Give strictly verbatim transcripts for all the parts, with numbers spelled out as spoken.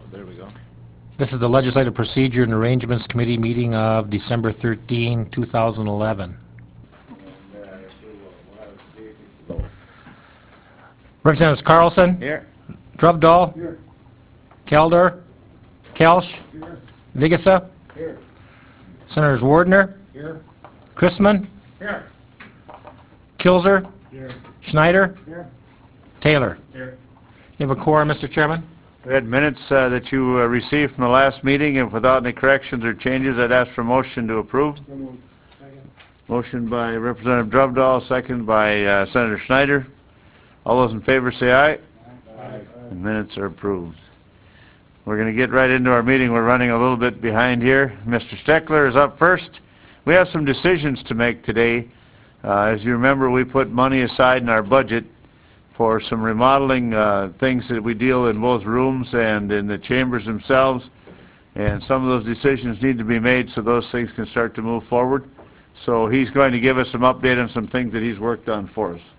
There we go. This is the Legislative Procedure and Arrangements Committee meeting of December thirteenth, two thousand eleven. Representatives Carlson. Here. Drubdahl. Here. Keldor. Kelsch. Here. Vigasa. Here. Senators Wardner. Here. Chrisman. Here. Kilzer. Here. Schneider. Here. Taylor. Here. You have a quorum, Mister Chairman? We had minutes uh, that you uh, received from the last meeting, and without any corrections or changes, I'd ask for a motion to approve. Motion by Representative Drubdahl, second by uh, Senator Schneider. All those in favor say aye. Aye. The minutes are approved. We're going to get right into our meeting. We're running a little bit behind here. Mister Steckler is up first. We have some decisions to make today. Uh, as you remember, we put money aside in our budget for some remodeling uh, things that we deal in both rooms and in the chambers themselves, and some of those decisions need to be made so those things can start to move forward. So he's going to give us some update on some things that he's worked on for us.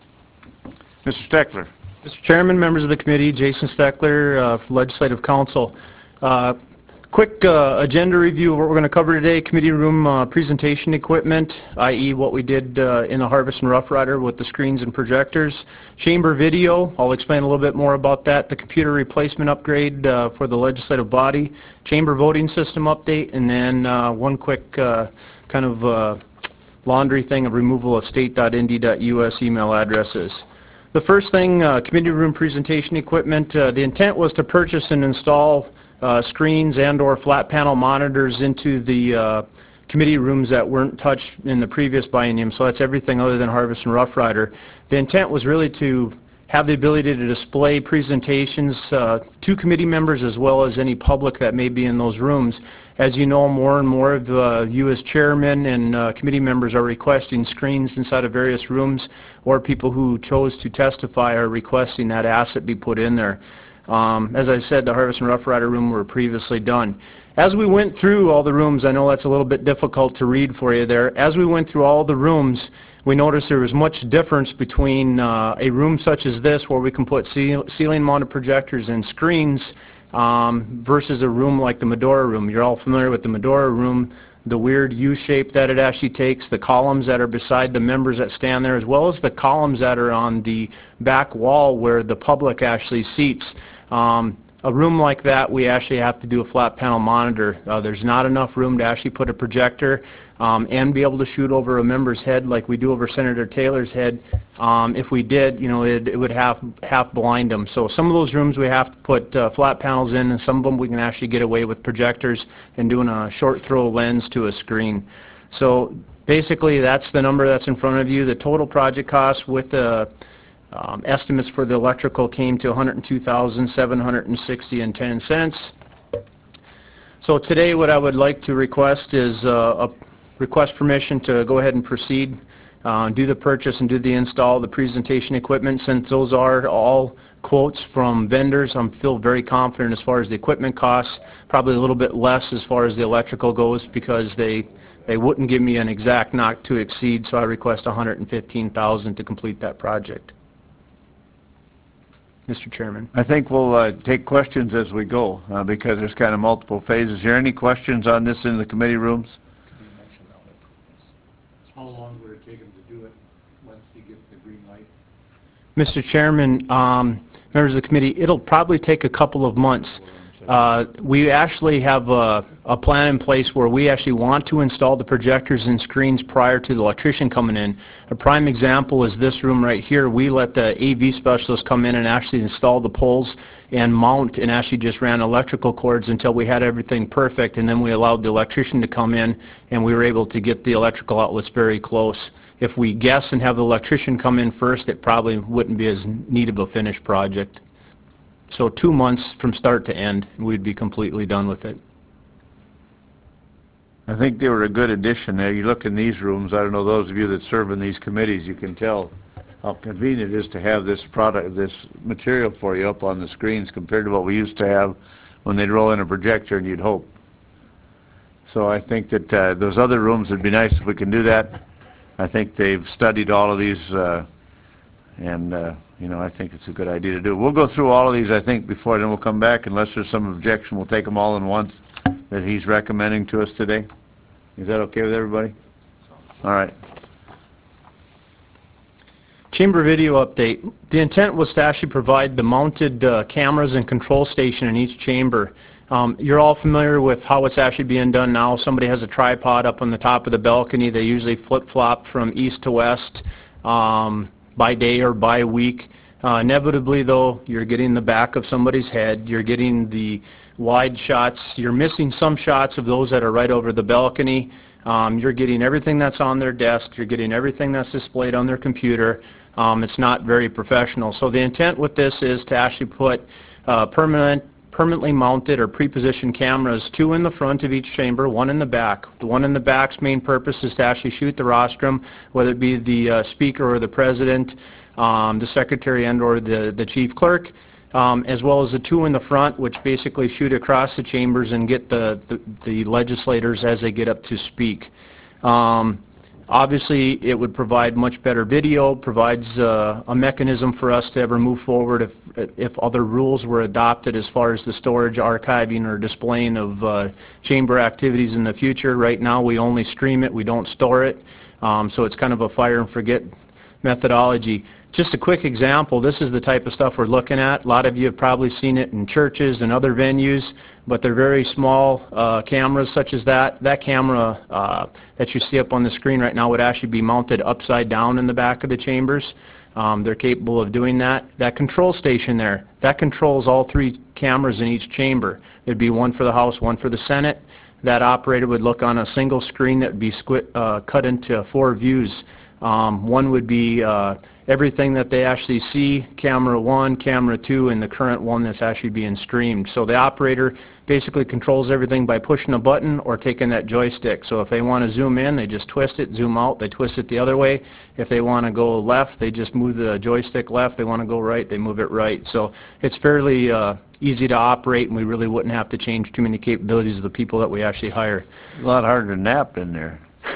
Mister Steckler. Mister Chairman, members of the committee, Jason Steckler, uh, Legislative Council. Uh, quick uh, agenda review of what we're going to cover today. Committee room uh, presentation equipment, that is what we did uh, in the Harvest and Rough Rider with the screens and projectors. Chamber video, I'll explain a little bit more about that. The computer replacement upgrade uh, for the legislative body. Chamber voting system update, and then uh, one quick uh, kind of uh, laundry thing of removal of state dot N D dot U S email addresses. The first thing, uh, committee room presentation equipment, uh, the intent was to purchase and install uh, screens and or flat panel monitors into the uh, committee rooms that weren't touched in the previous biennium, so that's everything other than Harvest and Rough Rider. The intent was really to have the ability to display presentations uh, to committee members as well as any public that may be in those rooms. As you know, more and more of uh, you as chairmen and uh, committee members are requesting screens inside of various rooms, or people who chose to testify are requesting that asset be put in there. Um, as I said, the Harvest and Rough Rider room were previously done. As we went through all the rooms, I know that's a little bit difficult to read for you there, as we went through all the rooms, we noticed there was much difference between uh, a room such as this where we can put ceil ceiling mounted projectors and screens um, versus a room like the Medora room. You're all familiar with the Medora room, the weird U shape that it actually takes, the columns that are beside the members that stand there, as well as the columns that are on the back wall where the public actually seats. Um, A room like that, we actually have to do a flat panel monitor. Uh, there's not enough room to actually put a projector um, and be able to shoot over a member's head like we do over Senator Taylor's head. Um, if we did, you know, it, it would half, half blind them. So some of those rooms we have to put uh, flat panels in, and some of them we can actually get away with projectors and doing a short throw lens to a screen. So basically that's the number that's in front of you. The total project cost with the Um, estimates for the electrical came to one hundred two thousand seven hundred sixty dollars and ten cents. So today what I would like to request is uh, a request permission to go ahead and proceed, uh, do the purchase and do the install, the presentation equipment. Since those are all quotes from vendors, I feel very confident as far as the equipment costs, probably a little bit less as far as the electrical goes because they they wouldn't give me an exact not to exceed, so I request one hundred fifteen thousand dollars to complete that project. Mister Chairman. I think we'll uh, take questions as we go uh, because there's kind of multiple phases. Is there any questions on this in the committee rooms? How long would it take him to do it once he gets the green light? Mister Chairman, um, members of the committee, it'll probably take a couple of months. Uh, we actually have a, a plan in place where we actually want to install the projectors and screens prior to the electrician coming in. A prime example is this room right here. We let the A V specialist come in and actually install the poles and mount, and actually just ran electrical cords until we had everything perfect, and then we allowed the electrician to come in and we were able to get the electrical outlets very close. If we guess and have the electrician come in first, it probably wouldn't be as neat of a finished project. So two months from start to end, we'd be completely done with it. I think they were a good addition there. You look in these rooms, I don't know, those of you that serve in these committees, you can tell how convenient it is to have this product, this material for you up on the screens compared to what we used to have when they'd roll in a projector and you'd hope. So I think that uh, those other rooms, would be nice if we can do that. I think they've studied all of these uh, and uh, you know, I think it's a good idea to do. We'll go through all of these, I think, before, then we'll come back. Unless there's some objection, we'll take them all in once that he's recommending to us today. Is that okay with everybody? All right. Chamber video update. The intent was to actually provide the mounted uh, cameras and control station in each chamber. Um, you're all familiar with how it's actually being done now. Somebody has a tripod up on the top of the balcony. They usually flip-flop from east to west um, by day or by week. Uh, inevitably, though, you're getting the back of somebody's head. You're getting the wide shots. You're missing some shots of those that are right over the balcony. Um, you're getting everything that's on their desk. You're getting everything that's displayed on their computer. Um, it's not very professional. So the intent with this is to actually put uh, permanent, permanently mounted or pre-positioned cameras, two in the front of each chamber, one in the back. The one in the back's main purpose is to actually shoot the rostrum, whether it be the uh, speaker or the president, um, the secretary and or the, the chief clerk, um, as well as the two in the front, which basically shoot across the chambers and get the, the, the legislators as they get up to speak. Um, Obviously, it would provide much better video, provides uh, a mechanism for us to ever move forward if, if other rules were adopted as far as the storage, archiving, or displaying of uh, chamber activities in the future. Right now, we only stream it, we don't store it, um, so it's kind of a fire and forget methodology. Just a quick example, this is the type of stuff we're looking at. A lot of you have probably seen it in churches and other venues, but they're very small uh, cameras such as that. That camera uh, that you see up on the screen right now would actually be mounted upside down in the back of the chambers. Um, they're capable of doing that. That control station there, that controls all three cameras in each chamber. There'd be one for the House, one for the Senate. That operator would look on a single screen that would be squit, uh, cut into four views. Um, one would be uh, everything that they actually see, camera one, camera two, and the current one that's actually being streamed. So the operator basically controls everything by pushing a button or taking that joystick. So if they want to zoom in, they just twist it, zoom out, they twist it the other way. If they want to go left, they just move the joystick left. They want to go right, they move it right. So it's fairly uh, easy to operate, and we really wouldn't have to change too many capabilities of the people that we actually hire. A lot harder to nap in there.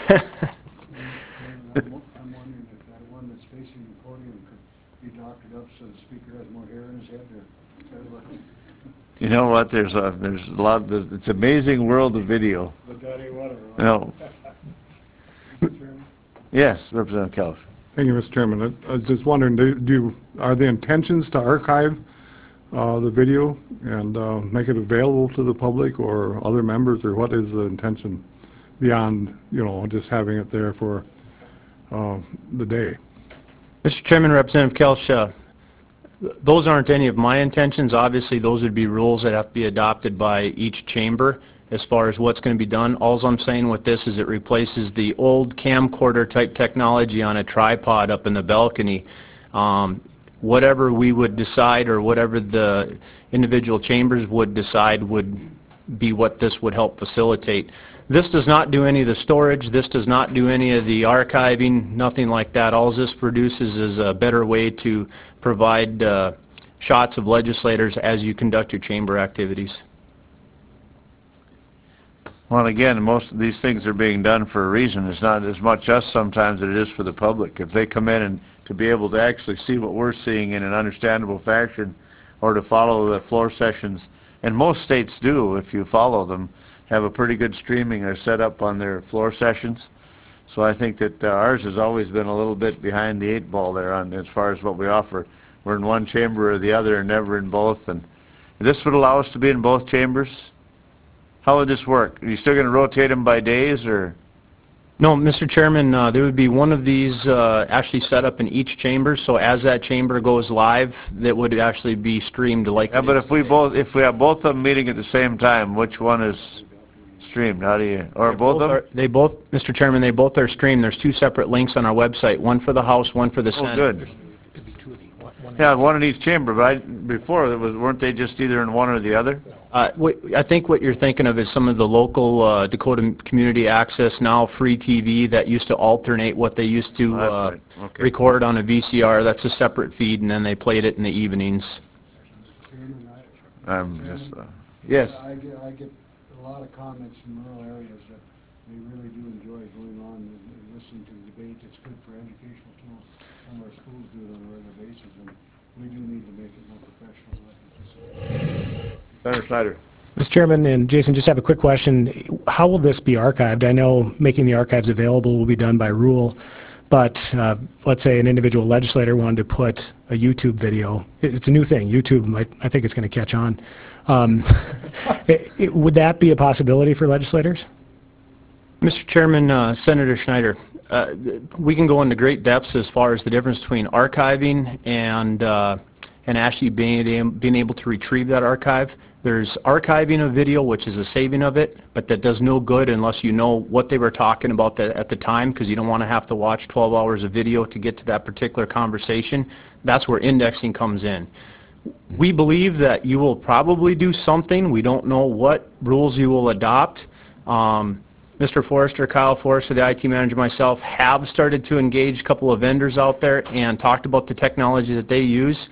I'm I'm wondering if that one that's facing the podium could be doctored up so the speaker has more hair in his head or, or what? You know what, there's a, there's a lot, there's, it's an amazing world of video. But that ain't whatever. No. Mister Chairman? Yes, Representative Kelly. Thank you, Mister Chairman. I I was just wondering, do, do are the intentions to archive uh, the video and uh, make it available to the public or other members, or what is the intention beyond, you know, just having it there for uh, the day? Mister Chairman, Representative Kelch, uh, those aren't any of my intentions. Obviously, those would be rules that have to be adopted by each chamber as far as what's going to be done. All I'm saying with this is it replaces the old camcorder type technology on a tripod up in the balcony. Um, whatever we would decide or whatever the individual chambers would decide would be what this would help facilitate. This does not do any of the storage. This does not do any of the archiving, nothing like that. All this produces is a better way to provide uh, shots of legislators as you conduct your chamber activities. Well, again, most of these things are being done for a reason. It's not as much us sometimes as it is for the public. If they come in and to be able to actually see what we're seeing in an understandable fashion, or to follow the floor sessions, and most states do, if you follow them, have a pretty good streaming or set up on their floor sessions. So I think that uh, ours has always been a little bit behind the eight ball there on as far as what we offer. We're in one chamber or the other and never in both. And this would allow us to be in both chambers. How would this work? Are you still going to rotate them by days, or? No, Mister Chairman, uh, there would be one of these uh, actually set up in each chamber, so as that chamber goes live, that would actually be streamed like Yeah, it but is if we today. both, if we have both of them meeting at the same time, which one is streamed? How do you, or They both of them? are- They both, Mister Chairman, they both are streamed. There's two separate links on our website, one for the House, one for the Oh, Senate. good. Could be two of the, one- one- Yeah, one in each chamber, but I, before, it was, weren't they just either in one or the other? Uh, what- I think what you're thinking of is some of the local uh, Dakota Community Access, now free T V, that used to alternate what they used to Oh, that's uh, right. Okay. record on a V C R. That's a separate feed, and then they played it in the evenings. Chairman, I, I'm just, uh, yes. I get, I get a lot of comments from rural areas that they really do enjoy going on and and listening to the debate. It's good for educational tools. Some of our schools do it on a regular basis, and We do need to make it more professional, like you said. Senator Snyder. Mister Chairman and Jason, just have a quick question. How will this be archived? I know making the archives available will be done by rule, but uh, let's say an individual legislator wanted to put a YouTube video. It's a new thing. YouTube, might, I think it's going to catch on. Um, it, it, would that be a possibility for legislators? Mister Chairman, uh, Senator Schneider, uh, we can go into great depths as far as the difference between archiving and uh, and actually being, being able to retrieve that archive. There's archiving a video, which is a saving of it, but that does no good unless you know what they were talking about the, at the time, because you don't want to have to watch twelve hours of video to get to that particular conversation. That's where indexing comes in. We believe that you will probably do something. We don't know what rules you will adopt. Um, Mister Forrester, Kyle Forrester, the I T manager, myself, have started to engage a couple of vendors out there and talked about the technology that they use.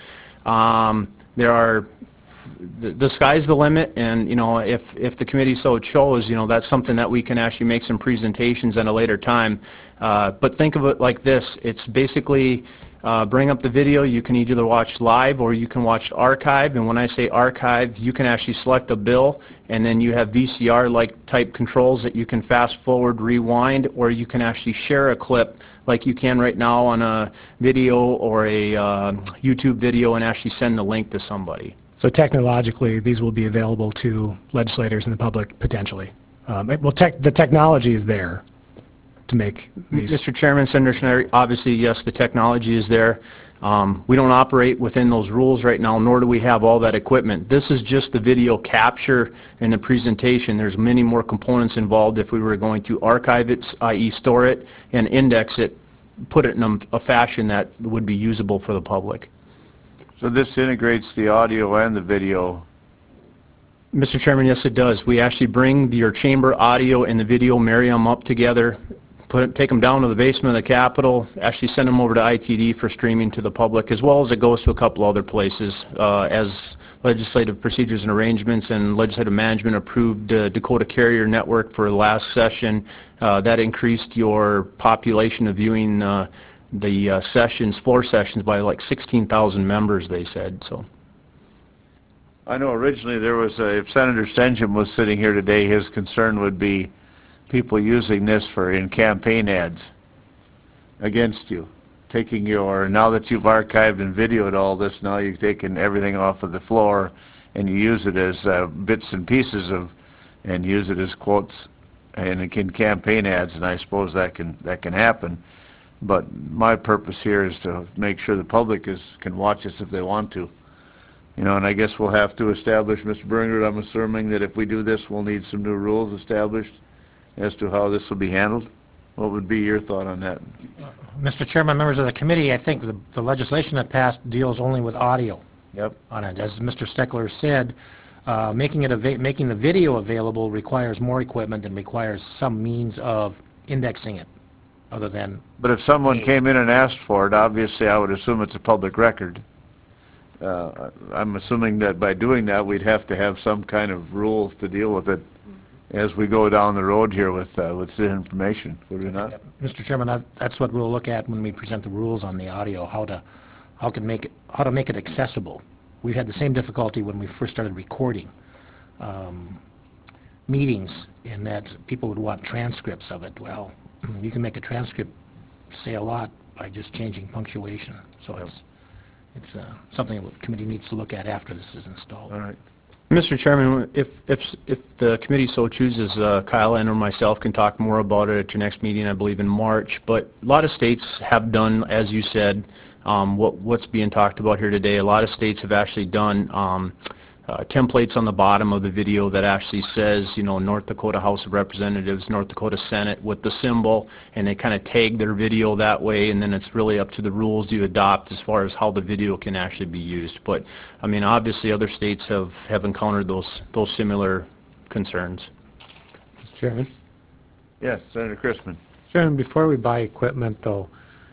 Um, there are The, the sky's the limit, and you know, if if the committee so chose, you know, that's something that we can actually make some presentations at a later time. Uh, but think of it like this: it's basically uh, bring up the video. You can either watch live or you can watch archive. And when I say archive, you can actually select a bill, and then you have V C R-like type controls that you can fast forward, rewind, or you can actually share a clip like you can right now on a video or a uh, YouTube video and actually send the link to somebody. So technologically, these will be available to legislators and the public potentially. Um, it, well, tech, the technology is there to make these. Mister Chairman, Senator Schneider, obviously, yes, the technology is there. Um, we don't operate within those rules right now, nor do we have all that equipment. This is just the video capture and the presentation. There's many more components involved if we were going to archive it, that is store it, and index it, put it in a, a fashion that would be usable for the public. So this integrates the audio and the video. Mister Chairman, yes, it does. We actually bring your chamber audio and the video, marry them up together, put, take them down to the basement of the Capitol, actually send them over to I T D for streaming to the public, as well as it goes to a couple other places. Uh, as legislative procedures and arrangements and legislative management approved uh, Dakota Carrier Network for the last session, uh, that increased your population of viewing uh, the uh, sessions, floor sessions, by like sixteen thousand members, they said. So, I know originally there was a, if Senator Stenjum was sitting here today, his concern would be people using this for in campaign ads against you, taking your, now that you've archived and videoed all this, now you've taken everything off of the floor and you use it as uh, bits and pieces of, and use it as quotes and it can campaign ads, and I suppose that can that can happen. But my purpose here is to make sure the public is can watch us if they want to. You know, and I guess we'll have to establish, Mister Bernard, I'm assuming that if we do this, we'll need some new rules established as to how this will be handled. What would be your thought on that? Mister Chairman, members of the committee, I think the, the legislation that passed deals only with audio. Yep. On it. As Mister Steckler said, uh, making it ava making the video available requires more equipment and requires some means of indexing it, other than. But if someone came in and asked for it, obviously I would assume it's a public record. Uh, I'm assuming that by doing that, we'd have to have some kind of rules to deal with it as we go down the road here with uh, with the information, would we not? Mister Chairman, that, that's what we'll look at when we present the rules on the audio, how to how can make it how to make it accessible. We've had the same difficulty when we first started recording um, meetings, in that people would want transcripts of it. Well, you can make a transcript say a lot by just changing punctuation. So it's it's uh, something that the committee needs to look at after this is installed. All right. Mister Chairman, if if if the committee so chooses, uh, Kyle and or myself can talk more about it at your next meeting, I believe in March. But a lot of states have done, as you said, um, what what's being talked about here today. A lot of states have actually done um, uh, templates on the bottom of the video that actually says, you know, North Dakota House of Representatives, North Dakota Senate with the symbol, and they kind of tag their video that way, and then it's really up to the rules you adopt as far as how the video can actually be used. But I mean, obviously other states have, have encountered those those similar concerns. Mister Chairman. Yes, Senator Christman. Chairman, before we buy equipment, though,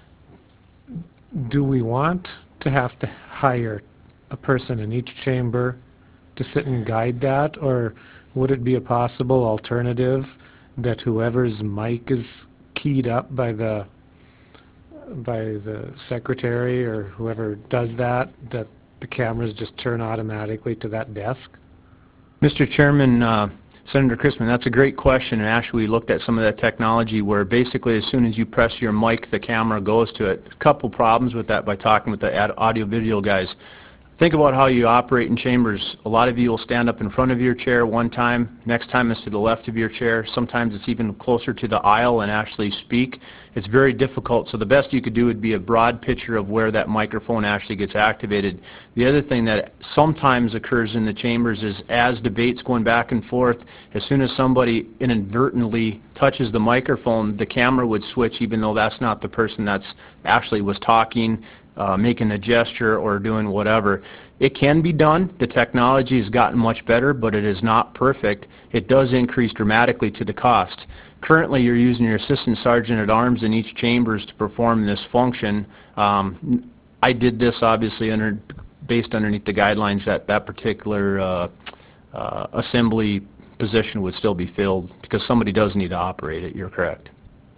do we want to have to hire a person in each chamber to sit and guide that, or would it be a possible alternative that whoever's mic is keyed up by the by the secretary or whoever does that, that the cameras just turn automatically to that desk? Mister Chairman, uh, Senator Christman, that's a great question, and actually we looked at some of that technology where basically as soon as you press your mic, the camera goes to it. A couple problems with that by talking with the audio-video guys. Think about how you operate in chambers. A lot of you will stand up in front of your chair one time, next time it's to the left of your chair, sometimes it's even closer to the aisle and actually speak. It's very difficult, so the best you could do would be a broad picture of where that microphone actually gets activated. The other thing that sometimes occurs in the chambers is as debates going back and forth, as soon as somebody inadvertently touches the microphone, the camera would switch even though that's not the person that's actually was talking, Uh, making a gesture or doing whatever. It can be done. The technology has gotten much better, but it is not perfect. It does increase dramatically to the cost. Currently, you're using your assistant sergeant at arms in each chambers to perform this function. Um, I did this obviously under, based underneath the guidelines that that particular uh, uh, assembly position would still be filled because somebody does need to operate it. You're correct.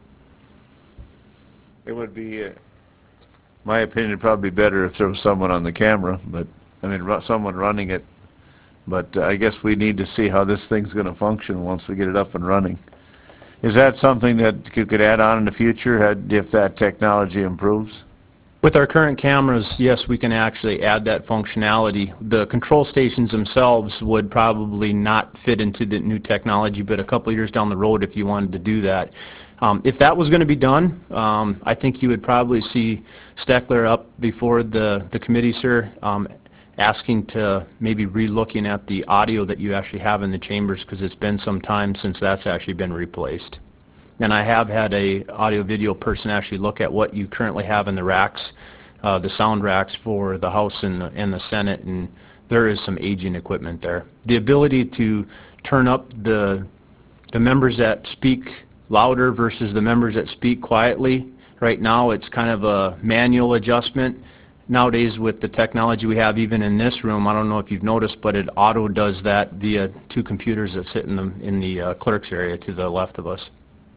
It would be, uh, my opinion, it'd probably be better if there was someone on the camera, but, I mean, ru- someone running it. But uh, I guess we need to see how this thing's going to function once we get it up and running. Is that something that you could add on in the future had, if that technology improves? With our current cameras, yes, we can actually add that functionality. The control stations themselves would probably not fit into the new technology, but a couple of years down the road if you wanted to do that. Um, if that was going to be done, um, I think you would probably see Steckler up before the, the committee, sir, um, asking to maybe re-looking at the audio that you actually have in the chambers because it's been some time since that's actually been replaced. And I have had a audio-video person actually look at what you currently have in the racks, uh, the sound racks for the House and the, and the Senate, and there is some aging equipment there. The ability to turn up the, the members that speak louder versus the members that speak quietly. Right now it's kind of a manual adjustment. Nowadays with the technology we have even in this room, I don't know if you've noticed, but it auto does that via two computers that sit in the, in the uh, clerk's area to the left of us.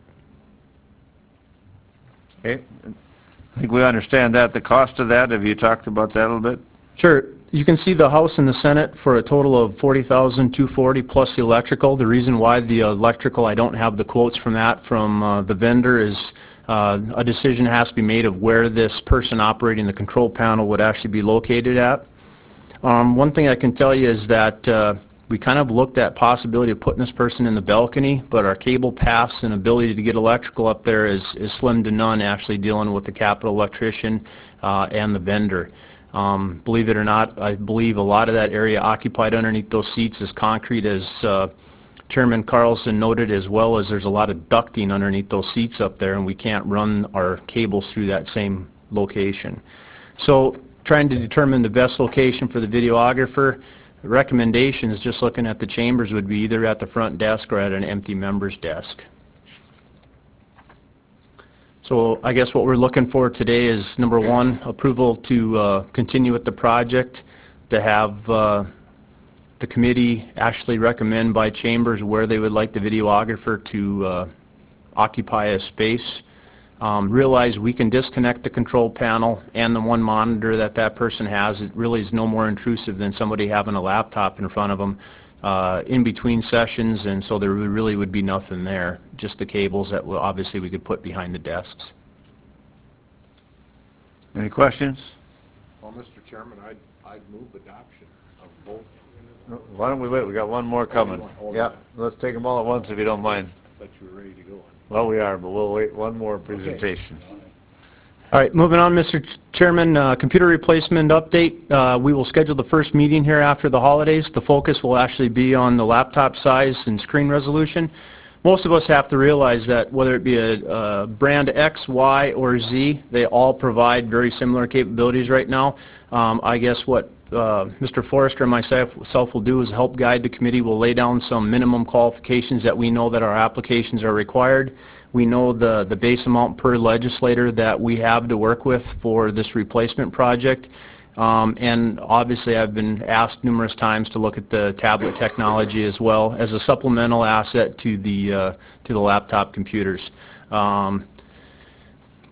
Okay. I think we understand that. The cost of that, have you talked about that a little bit? Sure. You can see the House and the Senate for a total of forty thousand two hundred forty dollars plus the electrical. The reason why the electrical, I don't have the quotes from that from uh, the vendor, is uh, a decision has to be made of where this person operating the control panel would actually be located at. Um, one thing I can tell you is that uh, we kind of looked at possibility of putting this person in the balcony, but our cable paths and ability to get electrical up there is, is slim to none actually dealing with the Capitol electrician uh, and the vendor. Um, believe it or not, I believe a lot of that area occupied underneath those seats is concrete, as uh, Chairman Carlson noted, as well as there's a lot of ducting underneath those seats up there, and we can't run our cables through that same location. So trying to determine the best location for the videographer, the recommendations, just looking at the chambers, would be either at the front desk or at an empty member's desk. So I guess what we're looking for today is, number one, approval to uh, continue with the project, to have uh, the committee actually recommend by chambers where they would like the videographer to uh, occupy a space. Um, realize we can disconnect the control panel and the one monitor that that person has. It really is no more intrusive than somebody having a laptop in front of them uh, in between sessions, and so there really would be nothing there, just the cables that will, obviously we could put behind the desks. Any questions? Well, Mister Chairman, I'd, I'd move adoption of both. Why don't we wait? We got one more coming. Hold Yeah, on. let's take them all at once if you don't mind. Thought you were ready to go. Well, we are, but we'll wait one more presentation. All right, moving on, Mister Ch- Chairman, uh, computer replacement update. Uh, we will schedule the first meeting here after the holidays. The focus will actually be on the laptop size and screen resolution. Most of us have to realize that whether it be a, a brand X, Y, or Z, they all provide very similar capabilities right now. Um, I guess what uh, Mister Forrester and myself self will do is help guide the committee. We'll lay down some minimum qualifications that we know that our applications are required. We know the, the base amount per legislator that we have to work with for this replacement project. Um, and obviously I've been asked numerous times to look at the tablet technology as well as a supplemental asset to the, uh, to the laptop computers. Um,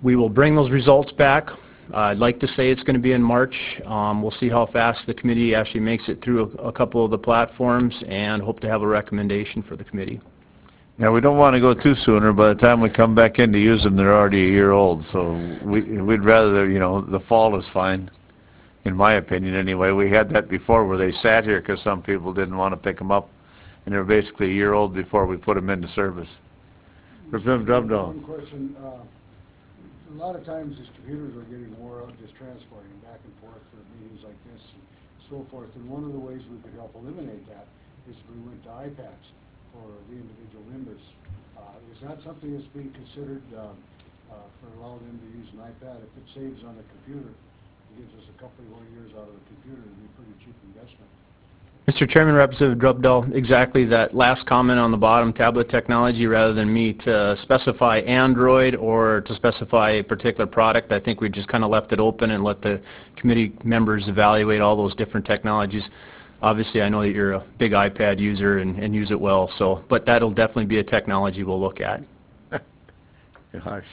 we will bring those results back. Uh, I'd like to say it's going to be in March. Um, we'll see how fast the committee actually makes it through a, a couple of the platforms, and hope to have a recommendation for the committee. Yeah, we don't want to go too soon, or by the time we come back in to use them, they're already a year old. So we, we'd rather, you know, the fall is fine, in my opinion anyway. We had that before where they sat here because some people didn't want to pick them up, and they were basically a year old before we put them into service. Representative Drubdahl. One question. Uh, a lot of times these computers are getting wore out just transporting back and forth for meetings like this and so forth. And one of the ways we could help eliminate that is if we went to iPads for the individual members. Uh, is that something that's being considered uh, uh, for allowing them to use an iPad? If it saves on the computer, it gives us a couple more years out of the computer, it'd be a pretty cheap investment. Mister Chairman, Representative Drubdahl, exactly that last comment on the bottom, tablet technology, rather than me to specify Android or to specify a particular product. I think we just kind of left it open and let the committee members evaluate all those different technologies. Obviously, I know that you're a big iPad user and, and use it well, so, but that'll definitely be a technology we'll look at. Gosh.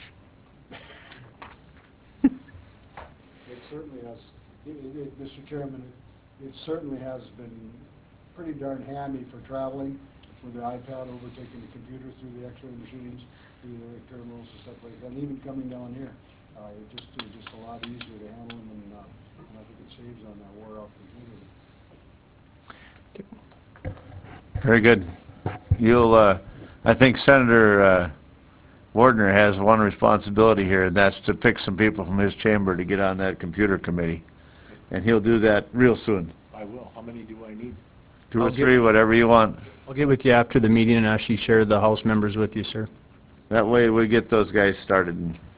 It certainly has, it, it, Mister Chairman, it, it certainly has been pretty darn handy for traveling with the iPad overtaking the computer through the x-ray machines, through the terminals and stuff like that, and even coming down here. Uh, it just is just a lot easier to handle them, and, uh, and I think it saves on that wore-out computer. Very good. You'll, uh, I think Senator uh, Wardner has one responsibility here, and that's to pick some people from his chamber to get on that computer committee. And he'll do that real soon. I will. How many do I need? Two I'll or get- three, whatever you want. I'll get with you after the meeting and actually share the House members with you, sir. That way we get those guys started.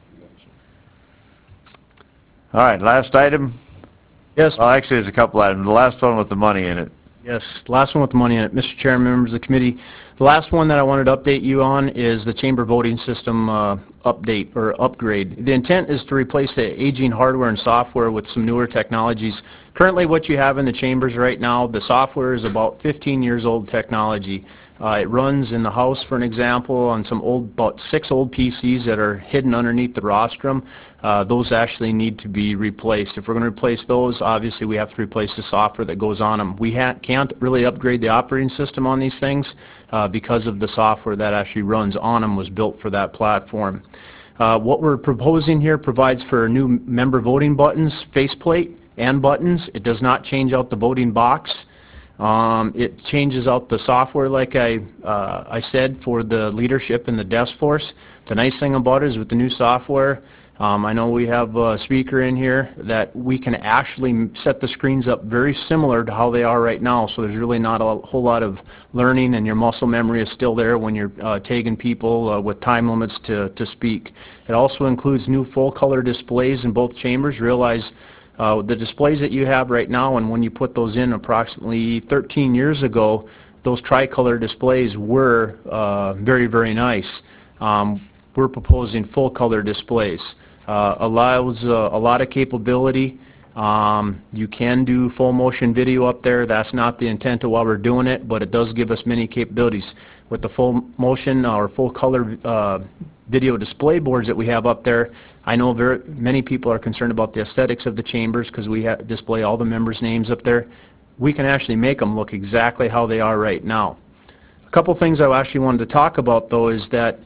All right, last item. Yes. Well, actually, there's a couple items. The last one with the money in it. Yes, last one with the money in it. Mister Chairman, members of the committee, the last one that I wanted to update you on is the chamber voting system uh, update or upgrade. The intent is to replace the aging hardware and software with some newer technologies. Currently, what you have in the chambers right now, the software is about fifteen years old technology. Uh, it runs in the House, for an example, on some old, about six old P Cs that are hidden underneath the rostrum. Uh, those actually need to be replaced. If we're going to replace those, obviously we have to replace the software that goes on them. We ha can't really upgrade the operating system on these things uh, because of the software that actually runs on them was built for that platform. Uh, what we're proposing here provides for new member voting buttons, faceplate, and buttons. It does not change out the voting box. Um, it changes out the software, like I, uh, I said, for the leadership and the desk force. The nice thing about it is with the new software, um, I know we have a speaker in here that we can actually set the screens up very similar to how they are right now, so there's really not a whole lot of learning, and your muscle memory is still there when you're uh, tagging people uh, with time limits to, to speak. It also includes new full color displays in both chambers. Realize Uh, the displays that you have right now, and when you put those in approximately thirteen years ago, those tricolor displays were uh, very, very nice. Um, we're proposing full color displays. Uh, allows uh, a lot of capability. Um, you can do full motion video up there. That's not the intent of why we're doing it, but it does give us many capabilities. With the full motion or full color uh, video display boards that we have up there, I know very many people are concerned about the aesthetics of the chambers because we ha display all the members' names up there. We can actually make them look exactly how they are right now. A couple things I actually wanted to talk about, though, is that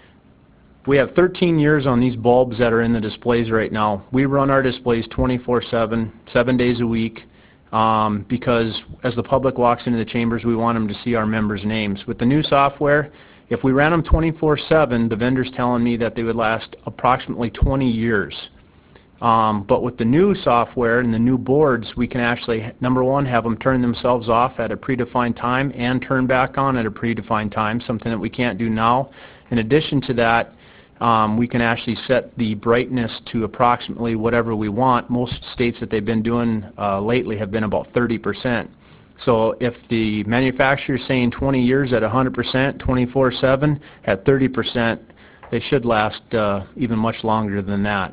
we have thirteen years on these bulbs that are in the displays right now. We run our displays twenty-four seven, seven days a week, um, because as the public walks into the chambers, we want them to see our members' names. With the new software, if we ran them twenty-four seven, the vendor's telling me that they would last approximately twenty years. Um, but with the new software and the new boards, we can actually, number one, have them turn themselves off at a predefined time and turn back on at a predefined time, something that we can't do now. In addition to that, um, we can actually set the brightness to approximately whatever we want. Most states that they've been doing uh, lately have been about thirty percent. So if the manufacturer is saying twenty years at one hundred percent, twenty-four seven at thirty percent, they should last uh, even much longer than that.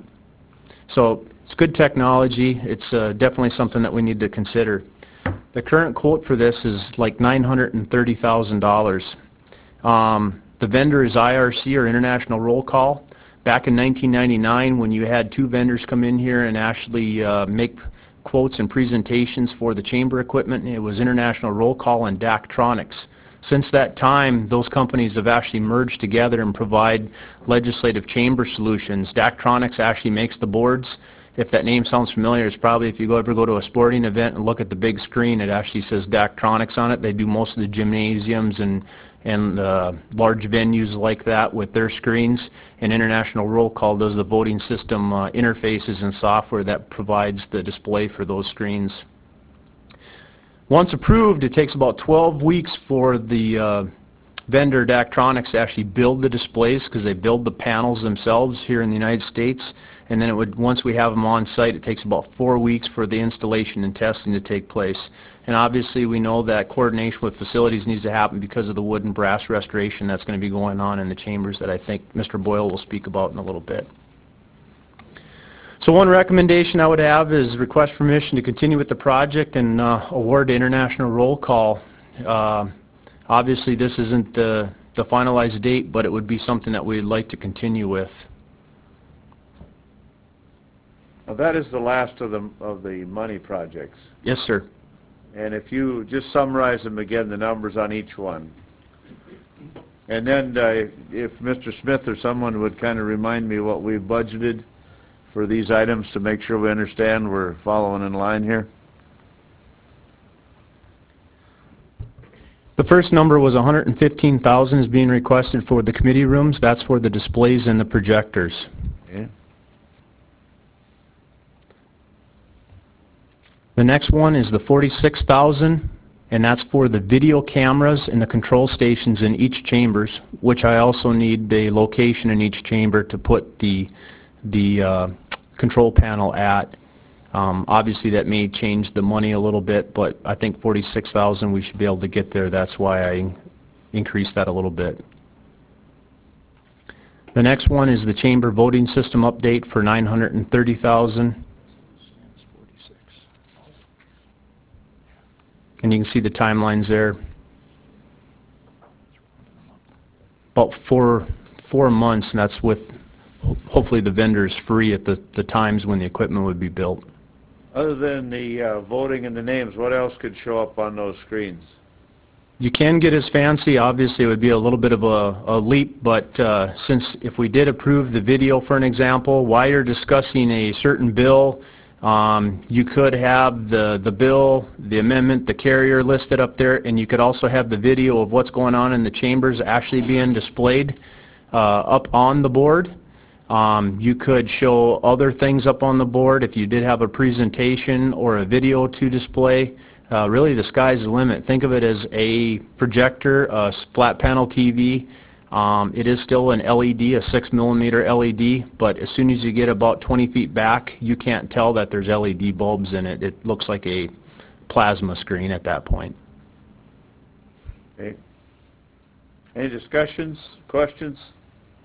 So it's good technology. It's uh, definitely something that we need to consider. The current quote for this is like nine hundred thirty thousand dollars. Um, the vendor is I R C, or International Roll Call. back in nineteen ninety-nine, when you had two vendors come in here and actually uh, make quotes and presentations for the chamber equipment, it was International Roll Call and Daktronics. Since that time, those companies have actually merged together and provide legislative chamber solutions. Daktronics actually makes the boards. If that name sounds familiar, it's probably if you go ever go to a sporting event and look at the big screen, it actually says Daktronics on it. They do most of the gymnasiums and and uh, large venues like that with their screens. And International Roll Call does the voting system uh, interfaces and software that provides the display for those screens. Once approved, it takes about twelve weeks for the uh, vendor Daktronics to actually build the displays, because they build the panels themselves here in the United States. And then it would, once we have them on site, it takes about four weeks for the installation and testing to take place. And obviously we know that coordination with facilities needs to happen because of the wood and brass restoration that's going to be going on in the chambers that I think Mister Boyle will speak about in a little bit. So one recommendation I would have is request permission to continue with the project and uh, award to International Roll Call. Uh, obviously this isn't the, the finalized date, but it would be something that we'd like to continue with. Well, that is the last of the, of the money projects. Yes, sir. And if you just summarize them again, the numbers on each one. And then uh, if Mister Smith or someone would kind of remind me what we've budgeted for these items to make sure we understand we're following in line here. The first number was one hundred fifteen thousand dollars is being requested for the committee rooms. That's for the displays and the projectors. Okay. The next one is the forty-six thousand dollars, and that's for the video cameras and the control stations in each chambers, which I also need the location in each chamber to put the the uh, control panel at. Um, obviously that may change the money a little bit, but I think forty-six thousand dollars we should be able to get there. That's why I increased that a little bit. The next one is the chamber voting system update for nine hundred thirty thousand dollars. And you can see the timelines there. About four four months, and that's with hopefully the vendors free at the, the times when the equipment would be built. Other than the uh, voting and the names, what else could show up on those screens? You can get as fancy. Obviously it would be a little bit of a, a leap, but uh, since if we did approve the video, for an example, while you're discussing a certain bill, Um, you could have the, the bill, the amendment, the carrier listed up there, and you could also have the video of what's going on in the chambers actually being displayed uh, up on the board. Um, you could show other things up on the board if you did have a presentation or a video to display. Uh, really the sky's the limit. Think of it as a projector, a flat panel T V. Um, it is still an L E D, a six millimeter L E D, but as soon as you get about twenty feet back, you can't tell that there's L E D bulbs in it. It looks like a plasma screen at that point. Okay. Any discussions, questions?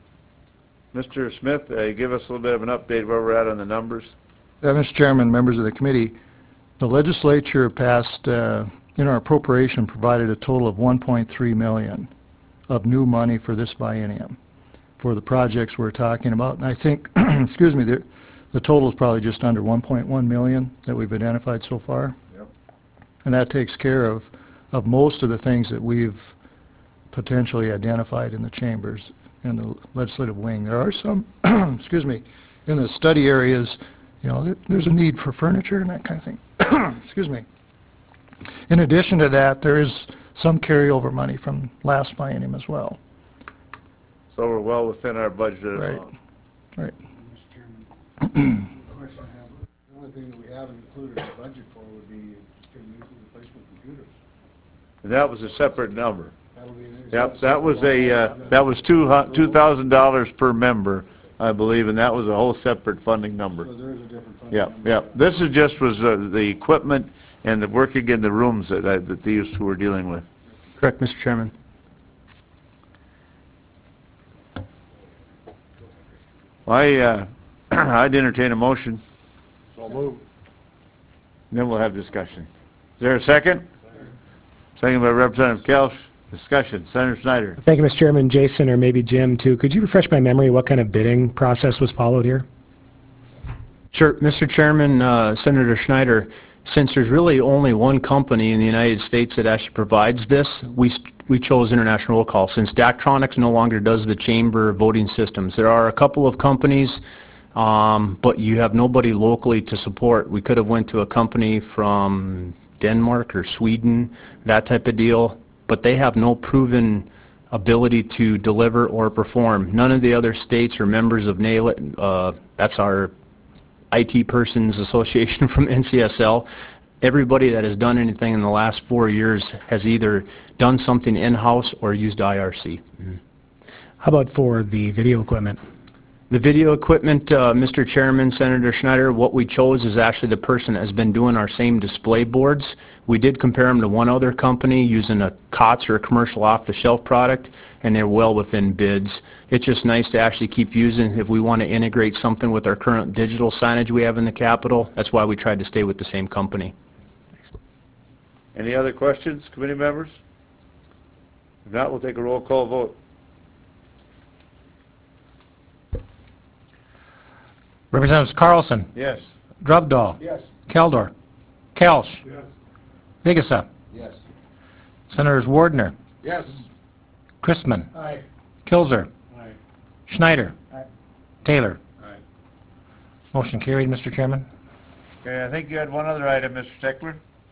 Mister Smith, uh, give us a little bit of an update where we're at on the numbers. Uh, Mister Chairman, members of the committee, the legislature passed, uh, in our appropriation, provided a total of one point three million dollars of new money for this biennium for the projects we're talking about. And I think, excuse me, the, the total is probably just under one point one million dollars that we've identified so far. Yep. And that takes care of, of most of the things that we've potentially identified in the chambers in the legislative wing. There are some, excuse me, in the study areas, you know, there's a need for furniture and that kind of thing. Excuse me. In addition to that, there is some carryover money from last biennium as well. So we're well within our budget. Right. Right. Mister Chairman, the question I have, the only thing that we haven't included in the budget for would be to use the replacement computers. And that was a separate number. That'll be an- Yep, that was a, uh, that was two two thousand dollars per member, I believe, and that was a whole separate funding number. So there is a different funding Yep, number. yep. This is just was uh, the equipment and the working in the rooms that, I- that these two were dealing with. Correct, Mister Chairman. I, uh, I'd entertain a motion, So moved. then we'll have discussion. Is there a second? Second by Representative Kelch. Discussion. Senator Snyder. Thank you, Mister Chairman. Jason, or maybe Jim, too. Could you refresh my memory what kind of bidding process was followed here? Sure, Mister Chairman, uh, Senator Schneider, since there's really only one company in the United States that actually provides this, we we chose International Roll Call. Since Daktronics no longer does the chamber voting systems, there are a couple of companies, um, but you have nobody locally to support. We could have went to a company from Denmark or Sweden, that type of deal, but they have no proven ability to deliver or perform. None of the other states are members of NAILIT. Uh, that's our I T Persons Association from N C S L. Everybody that has done anything in the last four years has either done something in-house or used I R C. Mm-hmm. How about for the video equipment? The video equipment, uh, Mister Chairman, Senator Schneider, what we chose is actually the person that has been doing our same display boards. We did compare them to one other company using a COTS or a commercial off-the-shelf product, and they're well within bids. It's just nice to actually keep using if we want to integrate something with our current digital signage we have in the Capitol. That's why we tried to stay with the same company. Any other questions, committee members? If not, we'll take a roll call vote. Representatives Carlson, Yes. Drubdahl, Yes. Keldor, Kelsch, Yes. Vigasa, Yes. Senators Wardner, Yes. Christman, Aye. Kilzer, Aye. Schneider, Aye. Taylor. Aye. Motion carried, Mister Chairman. Okay, I think you had one other item, Mister Steckler.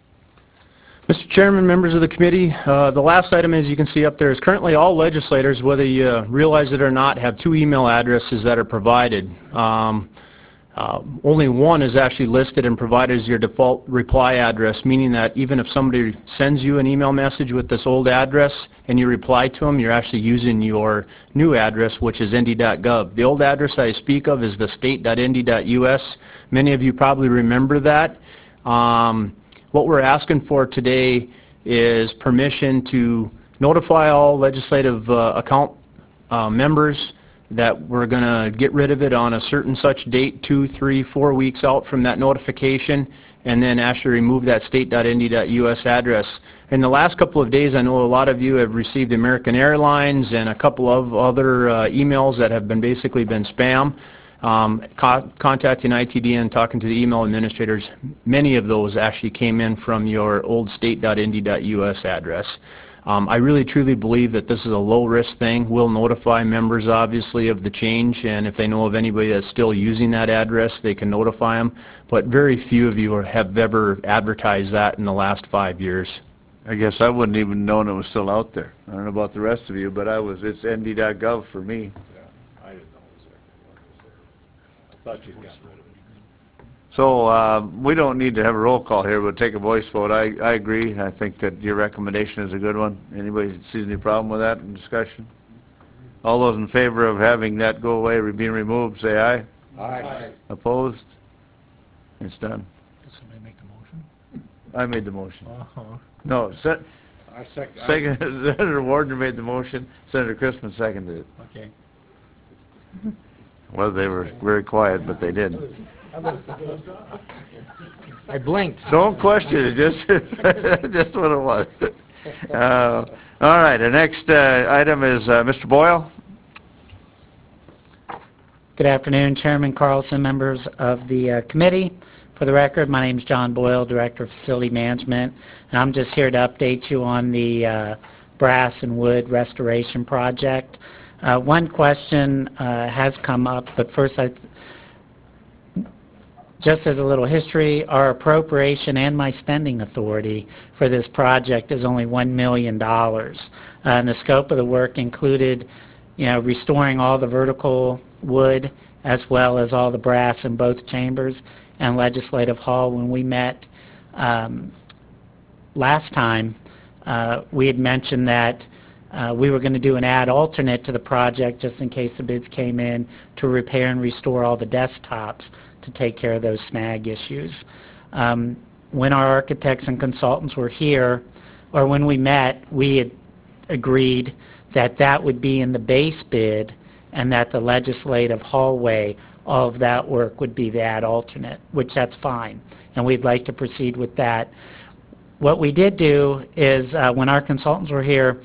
Mister Chairman, members of the committee, uh, the last item, as you can see up there, is currently all legislators, whether you uh, realize it or not, have two email addresses that are provided. Um, uh, only one is actually listed and provided as your default reply address, meaning that even if somebody sends you an email message with this old address and you reply to them, you're actually using your new address, which is N D dot gov. The old address I speak of is the state dot N D dot U S. Many of you probably remember that. Um, What we're asking for today is permission to notify all legislative uh, account uh, members that we're going to get rid of it on a certain such date, two, three, four weeks out from that notification, and then actually remove that state dot N D dot U S address. In the last couple of days, I know a lot of you have received American Airlines and a couple of other uh, emails that have been basically been spam. Um, co contacting I T D and talking to the email administrators, many of those actually came in from your old state dot N D dot U S address. Um, I really truly believe that this is a low-risk thing. We'll notify members, obviously, of the change, and if they know of anybody that's still using that address, they can notify them. But very few of you are, have ever advertised that in the last five years. I guess I wouldn't even known it was still out there. I don't know about the rest of you, but I was, it's N D dot gov for me. I didn't know it was there. I thought you'd gotten rid of it. So uh, we don't need to have a roll call here, but take a voice vote. I, I agree. I think that your recommendation is a good one. Anybody sees any problem with that in discussion? All those in favor of having that go away or being removed, say aye. Aye. Opposed? It's done. Did somebody make the motion? I made the motion. Uh-huh. No, Se I second. second, Senator Wardner made the motion. Senator Christman seconded it. Okay. Well, they were very quiet, but they did. I blinked. Don't question it, just, just what it was. Uh, all right, the next uh, item is uh, Mister Boyle. Good afternoon, Chairman Carlson, members of the uh, committee. For the record, my name is John Boyle, Director of Facility Management, and I'm just here to update you on the uh, brass and wood restoration project. Uh, one question uh, has come up, but first, I, just as a little history, our appropriation and my spending authority for this project is only one million dollars. Uh, and the scope of the work included, you know, restoring all the vertical wood as well as all the brass in both chambers and Legislative Hall. When we met um, last time, uh, we had mentioned that uh, we were going to do an ad alternate to the project just in case the bids came in to repair and restore all the desktops to take care of those snag issues. Um, when our architects and consultants were here, or when we met, we had agreed that that would be in the base bid and that the legislative hallway, all of that work would be the ad alternate, which that's fine, and we'd like to proceed with that. What we did do is, uh, when our consultants were here,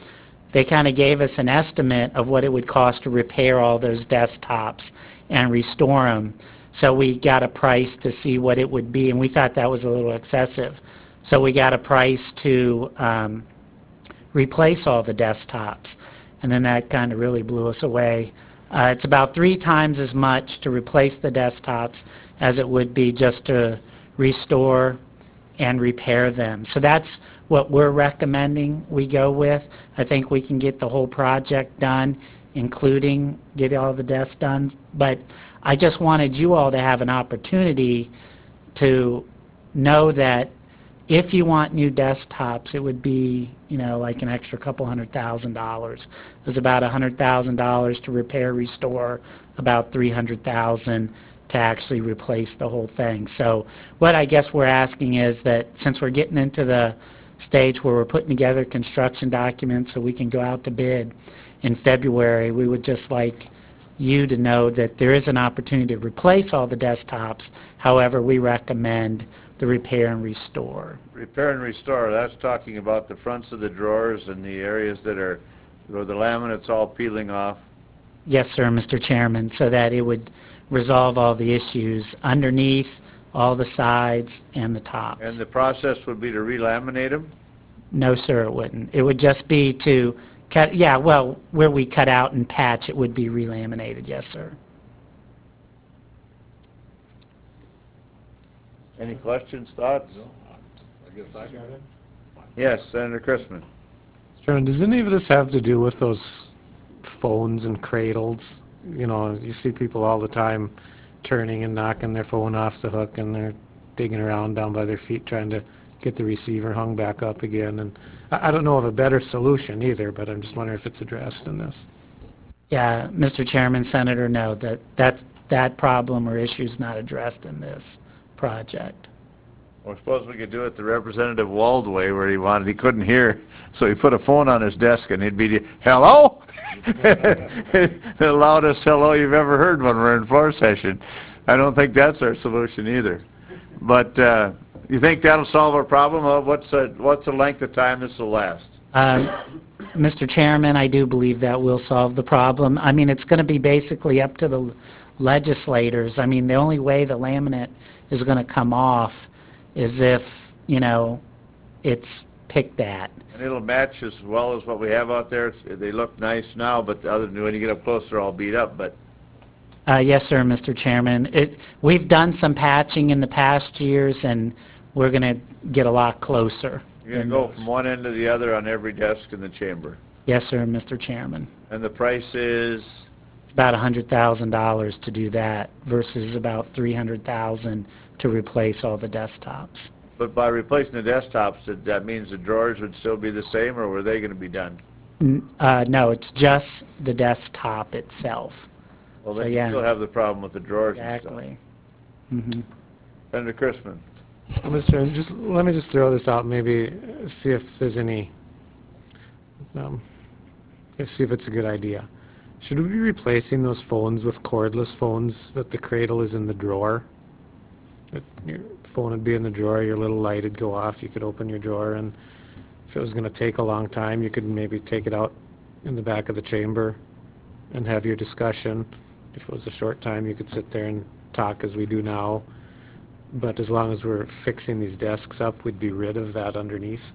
they kind of gave us an estimate of what it would cost to repair all those desktops and restore them. So we got a price to see what it would be, and we thought that was a little excessive. So we got a price to um, replace all the desktops, and then that kind of really blew us away. Uh, it's about three times as much to replace the desktops as it would be just to restore and repair them. So that's what we're recommending we go with. I think we can get the whole project done, including get all the desks done. But I just wanted you all to have an opportunity to know that if you want new desktops, it would be, you know, like an extra couple hundred thousand dollars. There's about a hundred thousand dollars to repair, restore, about three hundred thousand to actually replace the whole thing. So what I guess we're asking is that since we're getting into the stage where we're putting together construction documents so we can go out to bid in February, we would just like you to know that there is an opportunity to replace all the desktops. However, we recommend the repair and restore. Repair and restore, that's talking about the fronts of the drawers and the areas that are, where the laminate's all peeling off. Yes, sir, Mister Chairman, so that it would resolve all the issues underneath, all the sides, and the tops. And the process would be to relaminate them? No, sir, it wouldn't. It would just be to cut, yeah, well, where we cut out and patch, it would be relaminated, yes, sir. Any questions, thoughts? I guess I got it. Yes, Senator Christman. Chairman, does any of this have to do with those phones and cradles? You know, you see people all the time turning and knocking their phone off the hook, and they're digging around down by their feet trying to get the receiver hung back up again. And I, I don't know of a better solution either, but I'm just wondering if it's addressed in this. Yeah, Mister Chairman, Senator, no, that, that, that problem or issue is not addressed in this project. Well, I suppose we could do it the Representative Wald way, where he wanted, he couldn't hear, so he put a phone on his desk and he'd be, hello? The loudest hello you've ever heard when we're in floor session. I don't think that's our solution either. But uh, you think that'll solve our problem? Uh, What's the, what's the length of time this will last? Um, Mister Chairman, I do believe that will solve the problem. I mean, it's going to be basically up to the legislators. I mean, the only way the laminate is going to come off is if, you know, it's picked at. And it'll match as well as what we have out there. They look nice now, but the other, when you get up close, they're all beat up. But Uh, yes, sir, Mister Chairman. It, we've done some patching in the past years, and we're going to get a lot closer. you're going to go from one end to the other on every desk in the chamber. Yes, sir, Mister Chairman. And the price is? It's about one hundred thousand dollars to do that versus about three hundred thousand dollars to replace all the desktops. But by replacing the desktops, that, that means the drawers would still be the same, or were they going to be done? N- Uh, no, it's just the desktop itself. Well, So, then yeah. you still have the problem with the drawers and stuff. Exactly. Mm-hmm. Senator Christman. Mister Chairman, just let me just throw this out, maybe see if there's any, um, see if it's a good idea. Should we be replacing those phones with cordless phones that the cradle is in the drawer? That your phone would be in the drawer, your little light would go off, you could open your drawer, and if it was going to take a long time, you could maybe take it out in the back of the chamber and have your discussion. If it was a short time, you could sit there and talk as we do now. But as long as we're fixing these desks up, we'd be rid of that underneath.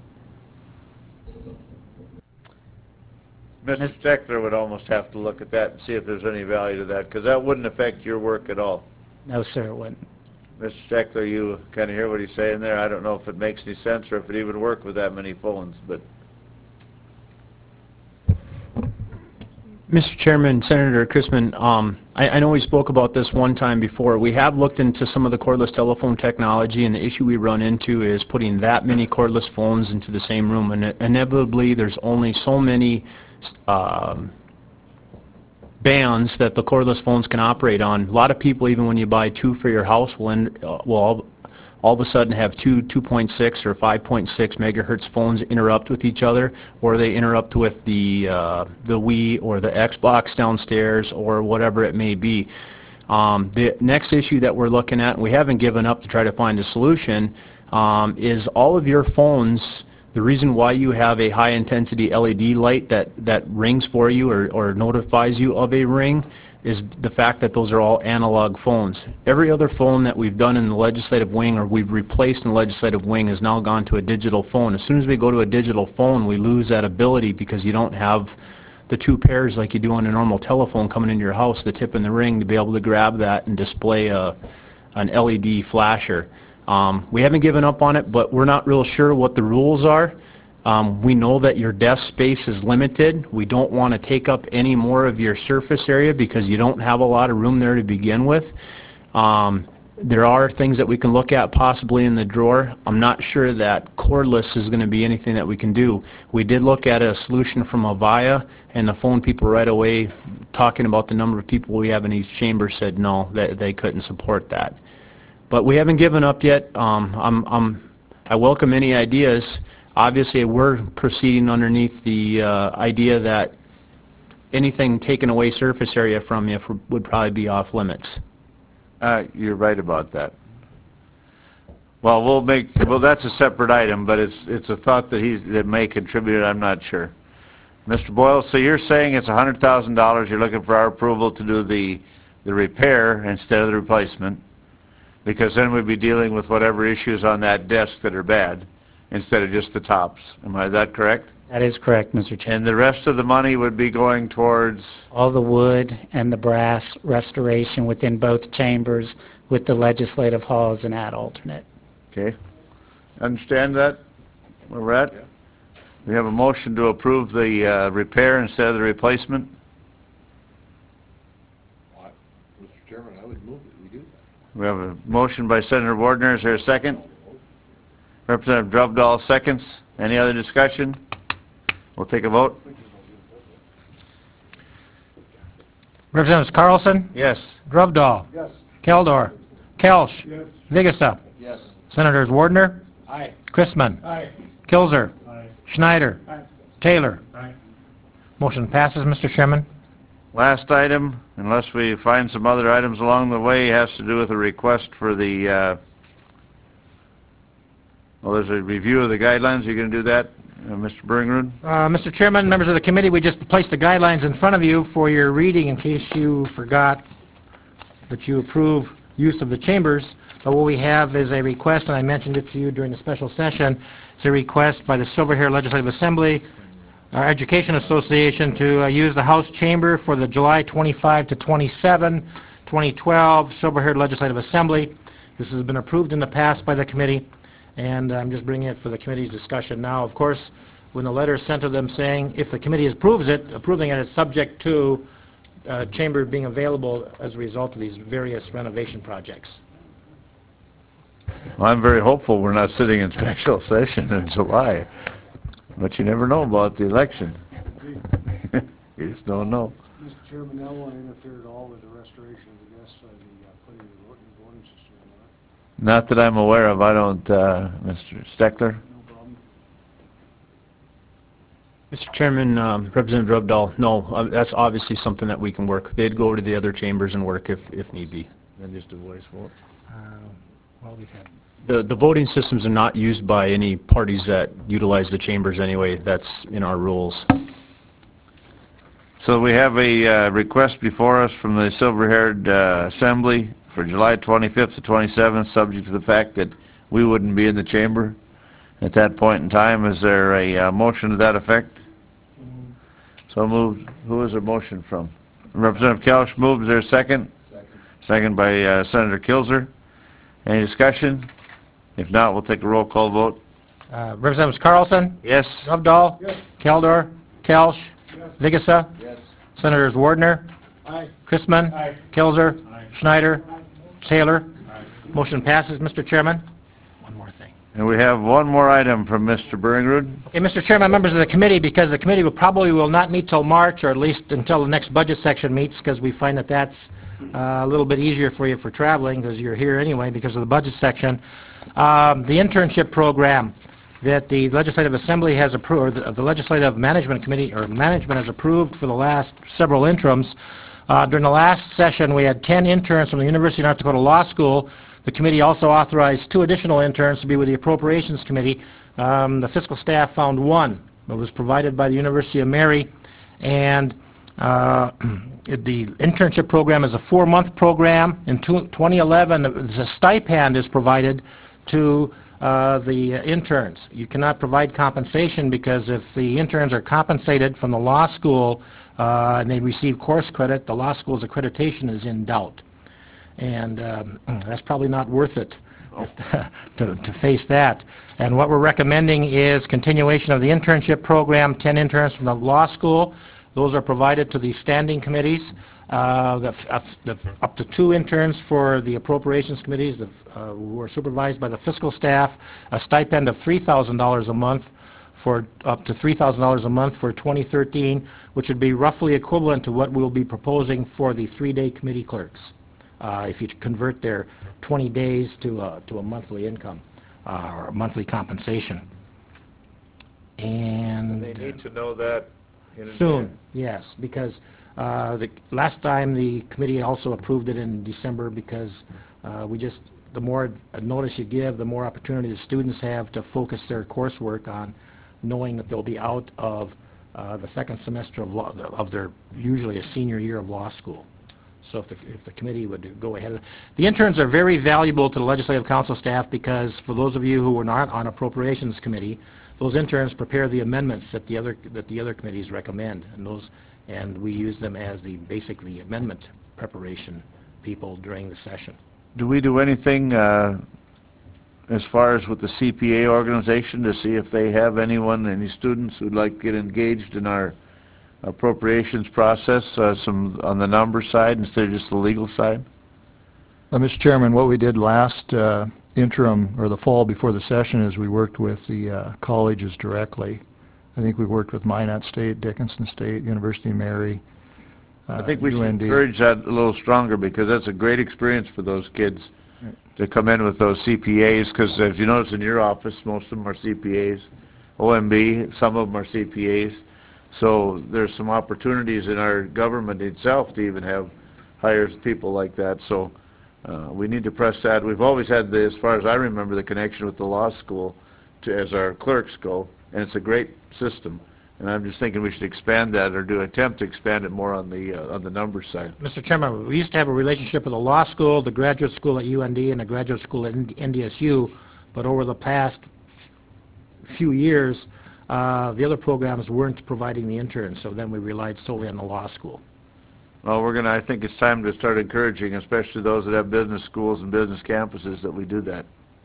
Mister Steckler would almost have to look at that and see if there's any value to that, because that wouldn't affect your work at all. No, sir, it wouldn't. Mister Steckler, you kind of hear what he's saying there? I don't know if it makes any sense or if it even worked with that many phones, but Mister Chairman, Senator Christman, um, I, I know we spoke about this one time before. We have looked into some of the cordless telephone technology, and the issue we run into is putting that many cordless phones into the same room. And inevitably, there's only so many um, bands that the cordless phones can operate on. A lot of people, even when you buy two for your house, will, end, uh, will all, all of a sudden have two two point six or five point six megahertz phones interrupt with each other, or they interrupt with the uh, the Wii or the Xbox downstairs or whatever it may be. Um, the next issue that we're looking at, and we haven't given up to try to find a solution, um, is all of your phones The reason why you have a high-intensity L E D light that, that rings for you or, or notifies you of a ring is the fact that those are all analog phones. Every other phone that we've done in the legislative wing or we've replaced in the legislative wing has now gone to a digital phone. As soon as we go to a digital phone, we lose that ability because you don't have the two pairs like you do on a normal telephone coming into your house, the tip and the ring, to be able to grab that and display a, an L E D flasher. Um, we haven't given up on it, but we're not real sure what the rules are. Um, we know that your desk space is limited. We don't want to take up any more of your surface area because you don't have a lot of room there to begin with. Um, there are things that we can look at possibly in the drawer. I'm not sure that cordless is going to be anything that we can do. We did look at a solution from Avaya, and the phone people right away, talking about the number of people we have in each chamber, said no, that they couldn't support that. But we haven't given up yet. Um, I'm, I'm, I welcome any ideas. Obviously, we're proceeding underneath the uh, idea that anything taken away surface area from you would probably be off limits. Uh, you're right about that. Well, we'll make, well, that's a separate item, but it's, it's a thought that he's, that may contribute, I'm not sure. Mister Boyle, so you're saying it's one hundred thousand dollars, you're looking for our approval to do the, the repair instead of the replacement, because then we'd be dealing with whatever issues on that desk that are bad, instead of just the tops. Am I that correct? That is correct, Mister Chair. And the rest of the money would be going towards? All the wood and the brass restoration within both chambers with the legislative hall as an ad alternate. Okay. Understand that, where we're at? We have a motion to approve the uh, repair instead of the replacement. Well, Mister Chairman, I would move that we do that. We have a motion by Senator Wardner. Is there a second? Representative Drubdahl seconds. Any other discussion? We'll take a vote. Representatives Carlson, Yes. Drubdahl, Yes. Keldor, Kelsch, Yes. Vigasa, Yes. Senators Wardner, Aye. Chrisman, Aye. Kilzer, Schneider, Aye. Taylor. Aye. Motion passes, Mister Chairman. Last item, unless we find some other items along the way, has to do with a request for the, uh, well, there's a review of the guidelines. Are you going to do that, uh, Mister Bringrud? Uh, Mister Chairman, members of the committee, we just placed the guidelines in front of you for your reading in case you forgot that you approve use of the chambers. But what we have is a request, and I mentioned it to you during the special session. It's a request by the Silver Hair Legislative Assembly, our Education Association, to uh, use the House chamber for the July twenty-fifth to twenty-seventh, twenty twelve Silver Hair Legislative Assembly. This has been approved in the past by the committee, and I'm just bringing it for the committee's discussion now. Of course, when the letter is sent to them saying if the committee approves it, approving it is subject to uh, chamber being available as a result of these various renovation projects. Well, I'm very hopeful we're not sitting in special session in July, but you never know about the election. You just don't know. Mister Chairman, that won't interfere at all with the restoration of the desk, uh, the uh, putting the voting voting system in there. Not that I'm aware of. I don't, uh, Mister Steckler? No problem. Mister Chairman, um, Representative Drubdahl, no, uh, that's obviously something that we can work. They'd go to the other chambers and work if, if need be. Then just a voice vote. Uh, well, we've had The, the voting systems are not used by any parties that utilize the chambers anyway. That's in our rules. So we have a uh, request before us from the Silver-Haired uh, Assembly for July twenty-fifth to twenty-seventh, subject to the fact that we wouldn't be in the chamber at that point in time. Is there a uh, motion to that effect? So moved. Who is the motion from? Representative Kelsch moved. Is there a second? Second. Second by uh, Senator Kilzer. Any discussion? If not, we'll take a roll call vote. uh, Representatives Carlson, Yes? Drubdahl, Yes. Keldor, Kelsch, Yes. Vigasa, Yes. Senators Wardner, Aye. Chrisman, Aye. Kilzer, Aye. Schneider, Aye. Taylor. Aye. Motion passes, Mister Chairman. One more thing. And we have one more item from Mister Bringrud. Okay, Mister Chairman, members of the committee, because the committee will probably will not meet till March, or at least until the next budget section meets, because we find that that's uh, a little bit easier for you for traveling, because you're here anyway because of the budget section. Um, the internship program that the Legislative Assembly has approved, or the Legislative Management Committee, or management has approved for the last several interims. Uh, during the last session, we had ten interns from the University of North Dakota Law School. The committee also authorized two additional interns to be with the Appropriations Committee Um, The fiscal staff found one. It was provided by the University of Mary, and uh, it- the internship program is a four-month program. In two- twenty eleven, the stipend is provided to uh, the interns. You cannot provide compensation because if the interns are compensated from the law school uh, and they receive course credit, the law school's accreditation is in doubt. And um, that's probably not worth it if- to, to face that. And what we're recommending is continuation of the internship program, ten interns from the law school. Those are provided to the standing committees, uh, the, f- uh, the, up to two interns for the appropriations committees the, uh, who are supervised by the fiscal staff, a stipend of three thousand dollars a month for up to three thousand dollars a month for twenty thirteen, which would be roughly equivalent to what we'll be proposing for the three-day committee clerks, uh, if you convert their twenty days to a, to a monthly income uh, or a monthly compensation. And They need to know that in soon, advance. yes, because uh, the last time the committee also approved it in December because uh, we just, the more notice you give, the more opportunity the students have to focus their coursework on knowing that they'll be out of uh, the second semester of law, of their usually a senior year of law school. So if the, if the committee would go ahead. The interns are very valuable to the Legislative Council staff because for those of you who are not on Appropriations Committee, those interns prepare the amendments that the other that the other committees recommend, and those and we use them as the basically amendment preparation people during the session. Do we do anything uh, as far as with the C P A organization to see if they have anyone, any students who'd like to get engaged in our appropriations process, uh, some on the number side instead of just the legal side? Uh, Mister Chairman, what we did last uh, interim, or the fall before the session, is we worked with the uh, colleges directly. I think we worked with Minot State, Dickinson State, University of Mary, uh, I think we U should N D. encourage that a little stronger because that's a great experience for those kids to come in with those C P As, because if you notice in your office, most of them are C P As. O M B, some of them are C P As. So there's some opportunities in our government itself to even have hires people like that. So uh, we need to press that. We've always had, the, as far as I remember, the connection with the law school to, as our clerks go, and it's a great system. And I'm just thinking we should expand that or do attempt to expand it more on the uh, on the numbers side. Mister Chairman, we used to have a relationship with the law school, the graduate school at U N D, and the graduate school at N D S U, but over the past few years, uh, the other programs weren't providing the interns, so then we relied solely on the law school. Well, we're going to, I think it's time to start encouraging, especially those that have business schools and business campuses, that we do that.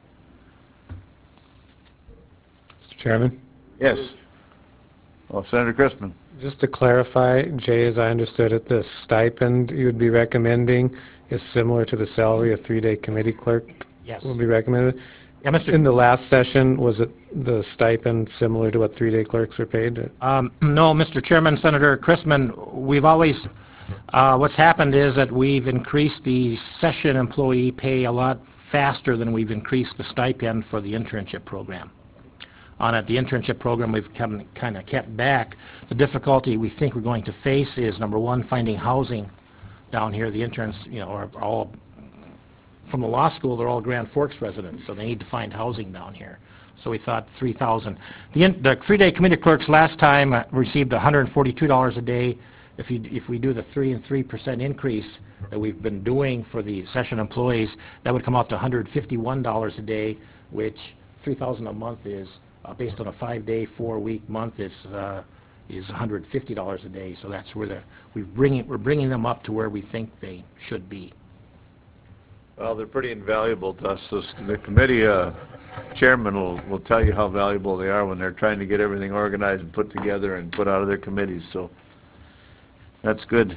Mister Chairman, Yes. Well, Senator Christman. just to clarify, Jay, as I understood it, the stipend you would be recommending is similar to the salary a three-day committee clerk Yes. would be recommended? Yeah, Mister In the last session, was it the stipend similar to what three-day clerks are paid? Um, no, Mister Chairman, Senator Christman, we've always, uh, what's happened is that we've increased the session employee pay a lot faster than we've increased the stipend for the internship program. On it, the internship program we've kind of kept back. The difficulty we think we're going to face is, number one, finding housing down here. The interns, you know, are all from the law school, they're all Grand Forks residents, so they need to find housing down here. So we thought three thousand. The, in, the three-day committee clerks last time uh, received one hundred forty-two dollars a day. If you if we do the three and three percent increase that we've been doing for the session employees, that would come out to one hundred fifty-one dollars a day, which three thousand a month is uh, based on a five-day, four-week month is uh, is one hundred fifty dollars a day. So that's where the we bring it, we're bringing them up to where we think they should be. Well, they're pretty invaluable to us. This, the committee uh, chairman will, will tell you how valuable they are when they're trying to get everything organized and put together and put out of their committees. So that's good.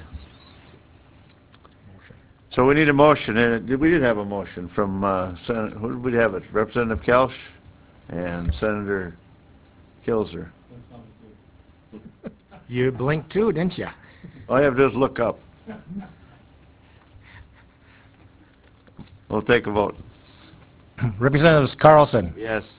So we need a motion. And we did have a motion from, uh, Sen- who did we have it? Representative Kelch and Senator Kilzer. You blinked too, didn't you? All you have to do is look up. We'll take a vote. Representatives Carlson, Yes.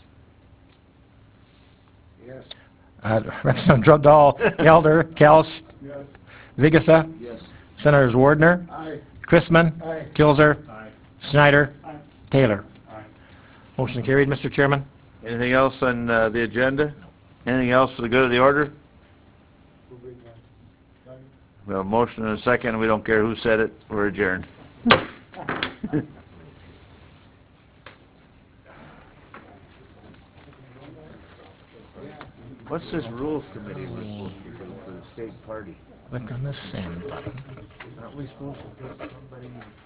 Yes. uh, Representative Drubdahl, Elder, Kelch, Yes. Vigasa, Yes. Senators Wardner, Aye. Christman, Aye. Kilzer, Schneider, Aye. Taylor. Aye. Motion carried, Mister Chairman. Anything else on uh, the agenda? Anything else for the good of the order? We have a motion and a second. We don't care who said it. We're adjourned. What's this rules committee we're supposed to do for the state party? Click on the send button. Aren't we supposed to pick somebody?